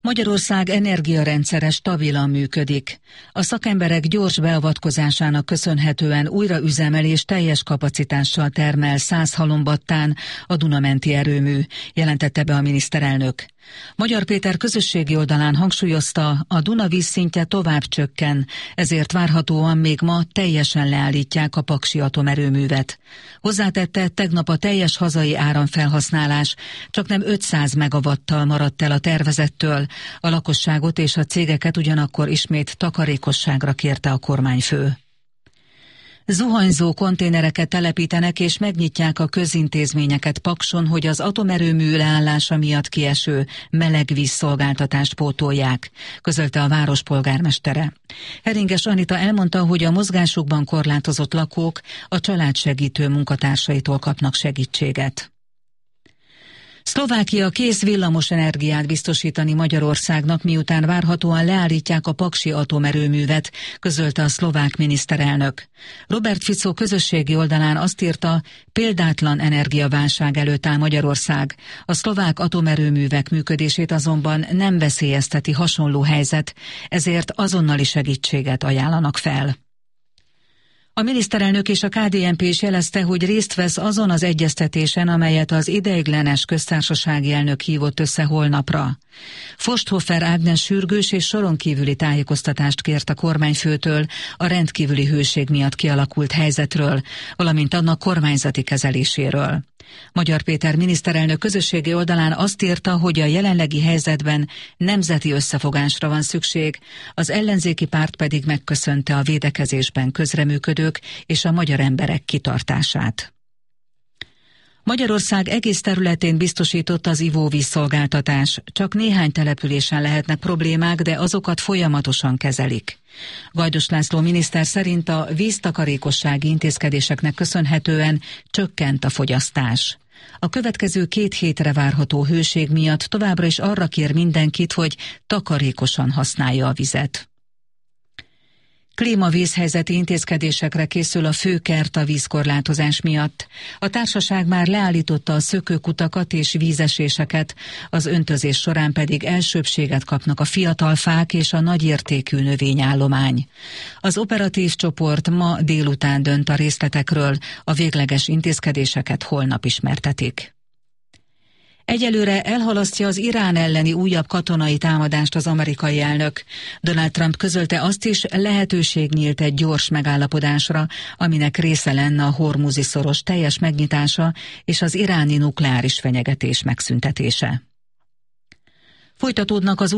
Magyarország energiarendszere stabilan működik. A szakemberek gyors beavatkozásának köszönhetően újraüzemel és teljes kapacitással termel 100 halombattán a Duna-menti erőmű, jelentette be a miniszterelnök. Magyar Péter közösségi oldalán hangsúlyozta, a Duna vízszintje tovább csökken, ezért várhatóan még ma teljesen leállítják a paksi atomerőművet. Hozzátette, tegnap a teljes hazai áramfelhasználás csaknem 500 megawattal maradt el a tervezettől, a lakosságot és a cégeket ugyanakkor ismét takarékosságra kérte a kormányfő. Zuhanyzó konténereket telepítenek és megnyitják a közintézményeket Pakson, hogy az atomerőmű leállása miatt kieső melegvízszolgáltatást pótolják, közölte a város polgármestere. Heringes Anita elmondta, hogy a mozgásukban korlátozott lakók a családsegítő munkatársaitól kapnak segítséget. Szlovákia kész villamos energiát biztosítani Magyarországnak, miután várhatóan leállítják a paksi atomerőművet, közölte a szlovák miniszterelnök. Robert Fico közösségi oldalán azt írta, példátlan energiaválság előtt áll Magyarország. A szlovák atomerőművek működését azonban nem veszélyezteti hasonló helyzet, ezért azonnali segítséget ajánlanak fel. A miniszterelnök és a KDNP is jelezte, hogy részt vesz azon az egyeztetésen, amelyet az ideiglenes köztársasági elnök hívott össze holnapra. Forsthofer Ágnes sürgős és soron kívüli tájékoztatást kért a kormányfőtől a rendkívüli hőség miatt kialakult helyzetről, valamint annak kormányzati kezeléséről. Magyar Péter miniszterelnök közösségi oldalán azt írta, hogy a jelenlegi helyzetben nemzeti összefogásra van szükség, az ellenzéki párt pedig megköszönte a védekezésben közreműködők és a magyar emberek kitartását. Magyarország egész területén biztosított az ivóvízszolgáltatás. Csak néhány településen lehetnek problémák, de azokat folyamatosan kezelik. Gajdos László miniszter szerint a víztakarékossági intézkedéseknek köszönhetően csökkent a fogyasztás. A következő 2 hétre várható hőség miatt továbbra is arra kér mindenkit, hogy takarékosan használja a vizet. Klímavészhelyzeti intézkedésekre készül a Főkert a vízkorlátozás miatt. A társaság már leállította a szökőkutakat és vízeséseket, az öntözés során pedig elsőbbséget kapnak a fiatal fák és a nagyértékű növényállomány. Az operatív csoport ma délután dönt a részletekről, a végleges intézkedéseket holnap ismertetik. Egyelőre elhalasztja az Irán elleni újabb katonai támadást az amerikai elnök. Donald Trump közölte azt is, lehetőség nyílt egy gyors megállapodásra, aminek része lenne a Hormuzi-szoros teljes megnyitása és az iráni nukleáris fenyegetés megszüntetése. Folytatódnak az